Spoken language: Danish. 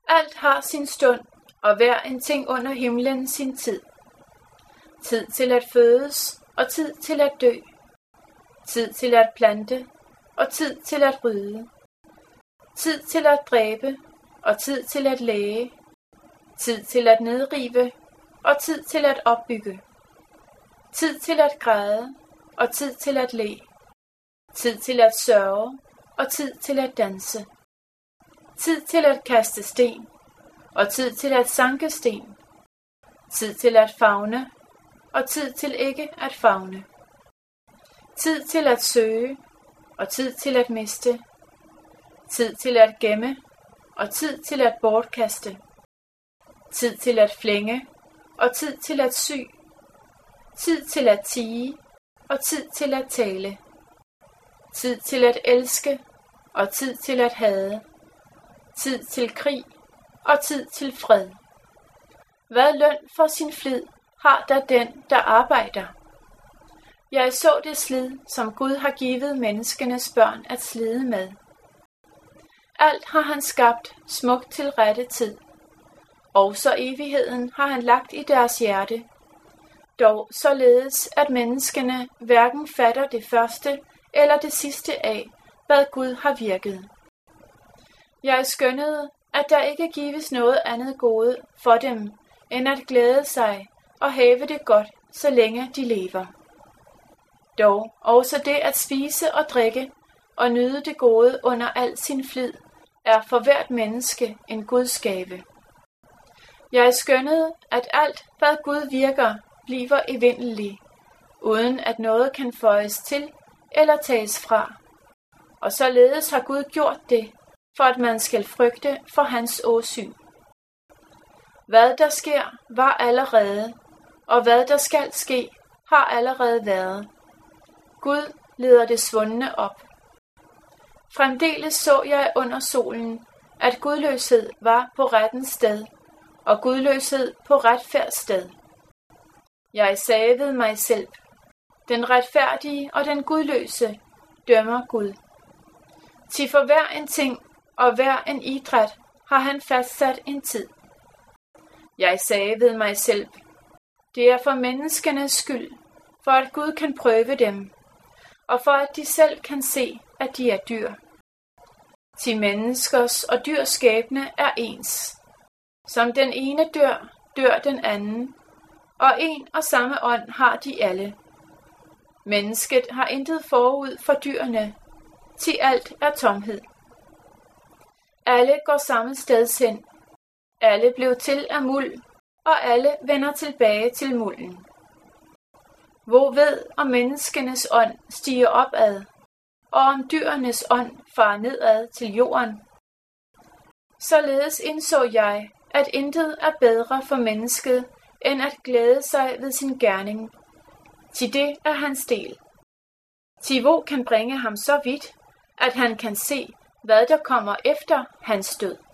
Alt har sin stund, og hver en ting under himlen sin tid. Tid til at fødes, og tid til at dø. Tid til at plante, og tid til at rydde. Tid til at dræbe, og tid til at læge. Tid til at nedrive, og tid til at opbygge. Tid til at græde, og tid til at le. Tid til at sørge, og tid til at danse. Tid til at kaste sten, og tid til at sanke sten. Tid til at favne, og tid til ikke at favne. Tid til at søge, og tid til at miste. Tid til at gemme, og tid til at bortkaste. Tid til at flænge, og tid til at sy. Tid til at tie, og tid til at tale. Tid til at elske, og tid til at hade. Tid til krig, og tid til fred. Hvad løn for sin flid har der den, der arbejder? Jeg så det slid, som Gud har givet menneskenes børn at slide med. Alt har han skabt smukt til rette tid. Også evigheden har han lagt i deres hjerte. Dog således, at menneskene hverken fatter det første eller det sidste af, hvad Gud har virket. Jeg skønnede, at der ikke gives noget andet gode for dem, end at glæde sig og have det godt, så længe de lever. Dog også det at spise og drikke og nyde det gode under al sin flid, er for hvert menneske en Guds gave. Jeg skønnede, at alt, hvad Gud virker, bliver evindeligt, uden at noget kan føjes til eller tages fra. Og således har Gud gjort det, for at man skal frygte for hans åsyn. Hvad der sker, var allerede, og hvad der skal ske, har allerede været. Gud leder det svundne op. Fremdeles så jeg under solen, at gudløshed var på rettens sted, og gudløshed på retfærds sted. Jeg sagde ved mig selv, den retfærdige og den gudløse dømmer Gud. Til for hver en ting og hver en idræt har han fastsat en tid. Jeg sagde ved mig selv, det er for menneskenes skyld, for at Gud kan prøve dem, og for at de selv kan se, at de er dyr. Til menneskers og dyrs skæbne er ens. Som den ene dør, dør den anden, og en og samme ånd har de alle. Mennesket har intet forud for dyrene, til alt er tomhed. Alle går samme sted hen. Alle blev til af muld, og alle vender tilbage til mulden. Hvor ved om menneskenes ånd stiger opad, og om dyrenes ånd farer nedad til jorden? Således indså jeg, at intet er bedre for mennesket, end at glæde sig ved sin gerning. Til det er hans del. Til hvor kan bringe ham så vidt, at han kan se, hvad der kommer efter hans død.